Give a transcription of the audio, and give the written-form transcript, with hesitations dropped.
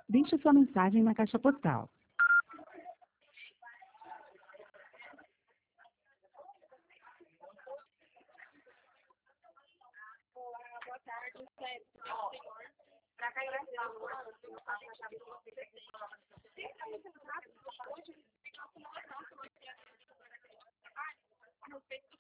Deixe sua mensagem na caixa postal. Olá, boa tarde, senhor. Para cair na hoje, a respeito